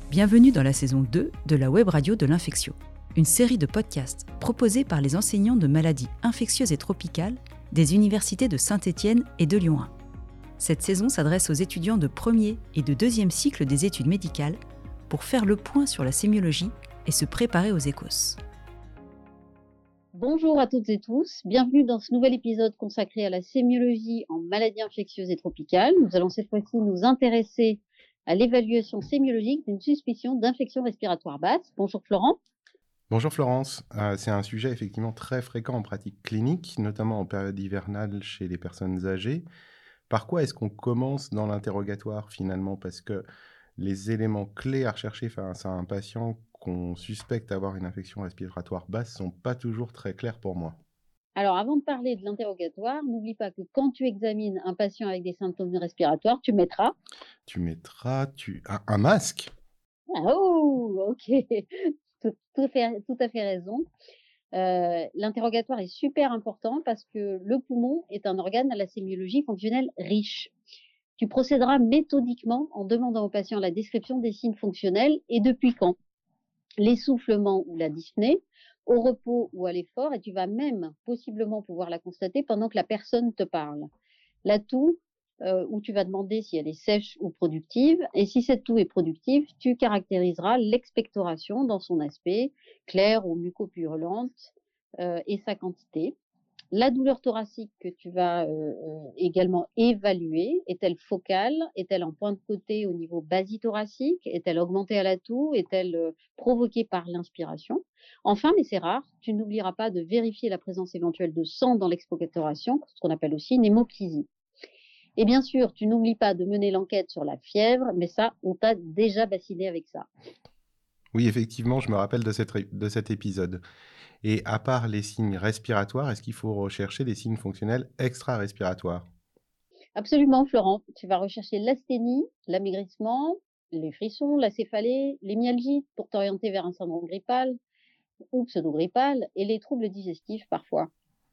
Bienvenue dans la saison 2 de la web radio de l'Infectio, une série de podcasts proposés par les enseignants de maladies infectieuses et tropicales des universités de Saint-Étienne et de Lyon 1. Cette saison s'adresse aux étudiants de premier et de deuxième cycle des études médicales pour faire le point sur la sémiologie et se préparer aux écosses. Bonjour à toutes et tous, bienvenue dans ce nouvel épisode consacré à la sémiologie en maladies infectieuses et tropicales. Nous allons cette fois-ci nous intéresser à l'évaluation sémiologique d'une suspicion d'infection respiratoire basse. Bonjour Florent. Bonjour Florence, c'est un sujet effectivement très fréquent en pratique clinique, notamment en période hivernale chez les personnes âgées. Par quoi est-ce qu'on commence dans l'interrogatoire finalement? Parce que les éléments clés à rechercher face à un patient qu'on suspecte avoir une infection respiratoire basse sont pas toujours très clairs pour moi. Alors avant de parler de l'interrogatoire, n'oublie pas que quand tu examines un patient avec des symptômes respiratoires, tu mettras... Tu mettras un masque? Ah, oh, ok, tout à fait raison. L'interrogatoire est super important parce que le poumon est un organe à la sémiologie fonctionnelle riche. Tu procéderas méthodiquement en demandant au patient la description des signes fonctionnels et depuis quand. L'essoufflement ou la dyspnée, au repos ou à l'effort, et tu vas même possiblement pouvoir la constater pendant que la personne te parle. La toux, où tu vas demander si elle est sèche ou productive, et si cette toux est productive, tu caractériseras l'expectoration dans son aspect, claire ou mucopurulente, et sa quantité. La douleur thoracique que tu vas également évaluer, est-elle focale? Est-elle en point de côté au niveau basithoracique? Est-elle augmentée à la toux? Est-elle provoquée par l'inspiration? Enfin, mais c'est rare, tu n'oublieras pas de vérifier la présence éventuelle de sang dans l'expectoration, ce qu'on appelle aussi une hémoptysie. Et bien sûr, tu n'oublies pas de mener l'enquête sur la fièvre, mais ça, on t'a déjà bassiné avec ça. Oui, effectivement, je me rappelle de cet épisode. Et à part les signes respiratoires, est-ce qu'il faut rechercher des signes fonctionnels extra-respiratoires? Absolument, Florent. Tu vas rechercher l'asthénie, l'amaigrissement, les frissons, la céphalée, les myalgies pour t'orienter vers un syndrome grippal ou pseudo-grippal et les troubles digestifs parfois.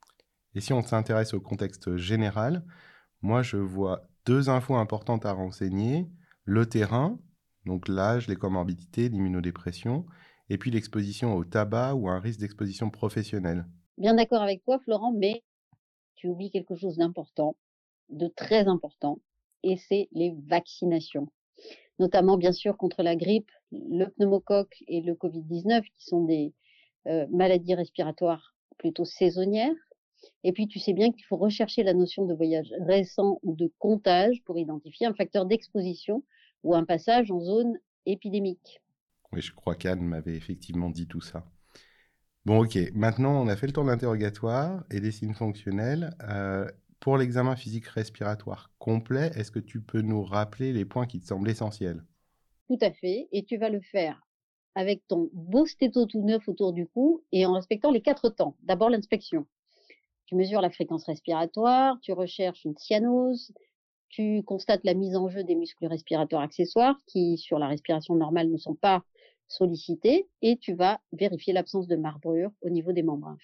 Et si on s'intéresse au contexte général, moi je vois deux infos importantes à renseigner: le terrain, donc l'âge, les comorbidités, l'immunodépression, et puis l'exposition au tabac ou un risque d'exposition professionnelle. Bien d'accord avec toi, Florent, mais tu oublies quelque chose d'important, de très important, et c'est les vaccinations. Notamment, bien sûr, contre la grippe, le pneumocoque et le Covid-19, qui sont des maladies respiratoires plutôt saisonnières. Et puis, tu sais bien qu'il faut rechercher la notion de voyage récent ou de contage pour identifier un facteur d'exposition ou un passage en zone épidémique. Oui, je crois qu'Anne m'avait effectivement dit tout ça. Bon, ok, maintenant on a fait le tour de l'interrogatoire et des signes fonctionnels. Pour l'examen physique respiratoire complet, est-ce que tu peux nous rappeler les points qui te semblent essentiels? Tout à fait. Et tu vas le faire avec ton beau stéto tout neuf autour du cou et en respectant les 4 temps. D'abord, l'inspection. Tu mesures la fréquence respiratoire, tu recherches une cyanose, tu constates la mise en jeu des muscles respiratoires accessoires qui, sur la respiration normale, ne sont pas sollicités et tu vas vérifier l'absence de marbrure au niveau des membranes.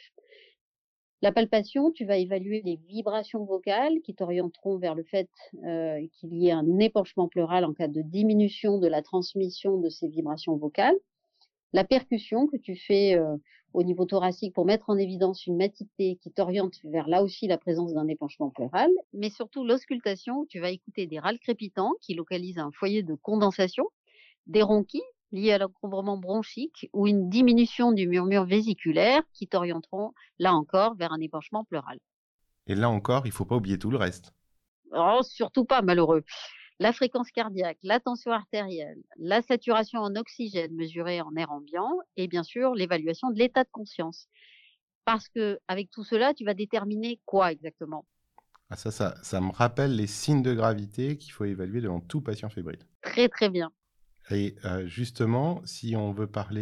La palpation, tu vas évaluer les vibrations vocales qui t'orienteront vers le fait qu'il y ait un épanchement pleural en cas de diminution de la transmission de ces vibrations vocales. La percussion que tu fais au niveau thoracique pour mettre en évidence une matité qui t'oriente vers là aussi la présence d'un épanchement pleural, mais surtout l'auscultation, tu vas écouter des râles crépitants qui localisent un foyer de condensation, des ronquis liés à l'encombrement bronchique ou une diminution du murmure vésiculaire qui t'orienteront là encore vers un épanchement pleural. Et là encore, il ne faut pas oublier tout le reste. Oh, surtout pas, malheureux. La fréquence cardiaque, la tension artérielle, la saturation en oxygène mesurée en air ambiant et bien sûr l'évaluation de l'état de conscience. Parce que avec tout cela, tu vas déterminer quoi exactement? Ah, ça me rappelle les signes de gravité qu'il faut évaluer devant tout patient fébrile. Très très bien. Et justement, si on veut parler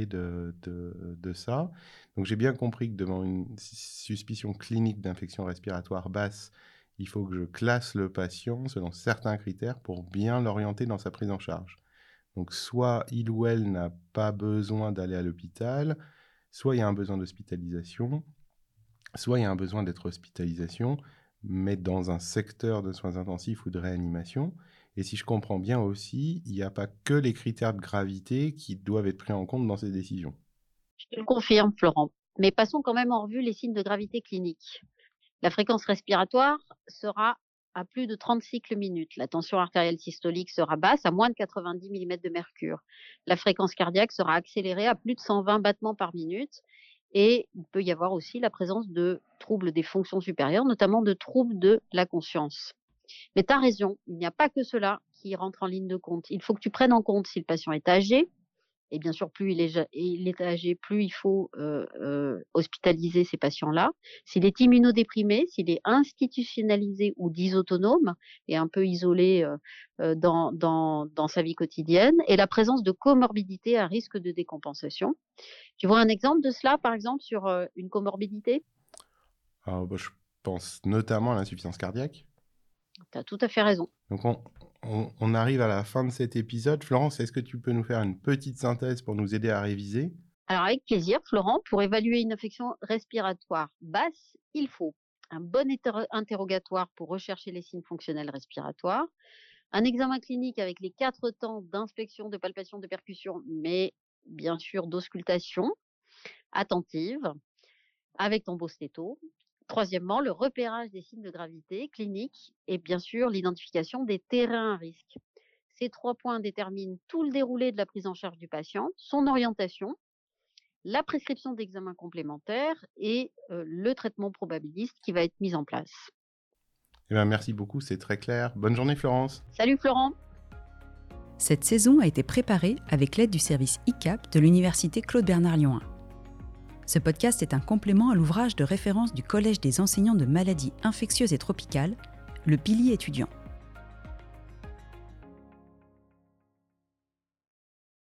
de ça, donc j'ai bien compris que devant une suspicion clinique d'infection respiratoire basse, il faut que je classe le patient selon certains critères pour bien l'orienter dans sa prise en charge. Donc soit il ou elle n'a pas besoin d'aller à l'hôpital, soit il y a un besoin d'hospitalisation, soit il y a un besoin d'être hospitalisation, mais dans un secteur de soins intensifs ou de réanimation. Et si je comprends bien aussi, il n'y a pas que les critères de gravité qui doivent être pris en compte dans ces décisions. Je te le confirme, Florent. Mais passons quand même en revue les signes de gravité cliniques. La fréquence respiratoire sera à plus de 30 cycles minutes. La tension artérielle systolique sera basse à moins de 90 mm de mercure. La fréquence cardiaque sera accélérée à plus de 120 battements par minute. Et il peut y avoir aussi la présence de troubles des fonctions supérieures, notamment de troubles de la conscience. Mais tu as raison, il n'y a pas que cela qui rentre en ligne de compte. Il faut que tu prennes en compte si le patient est âgé. Et bien sûr, plus il est âgé, plus il faut hospitaliser ces patients-là. S'il est immunodéprimé, s'il est institutionnalisé ou dysautonome et un peu isolé dans sa vie quotidienne, et la présence de comorbidités à risque de décompensation. Tu vois un exemple de cela, par exemple, sur une comorbidité ? Alors, je pense notamment à l'insuffisance cardiaque. Tu as tout à fait raison. Donc, on arrive à la fin de cet épisode. Florence, est-ce que tu peux nous faire une petite synthèse pour nous aider à réviser ? Alors, avec plaisir, Florent. Pour évaluer une infection respiratoire basse, il faut un bon interrogatoire pour rechercher les signes fonctionnels respiratoires, un examen clinique avec les 4 temps d'inspection, de palpation, de percussion, mais bien sûr d'auscultation attentive avec ton bostéto. Troisièmement, le repérage des signes de gravité clinique et bien sûr l'identification des terrains à risque. Ces 3 points déterminent tout le déroulé de la prise en charge du patient, son orientation, la prescription d'examens complémentaires et le traitement probabiliste qui va être mis en place. Eh bien, merci beaucoup, c'est très clair. Bonne journée, Florence. Salut Florent. Cette saison a été préparée avec l'aide du service ICAP de l'Université Claude-Bernard Lyon 1. Ce podcast est un complément à l'ouvrage de référence du Collège des enseignants de maladies infectieuses et tropicales, le Pili étudiant.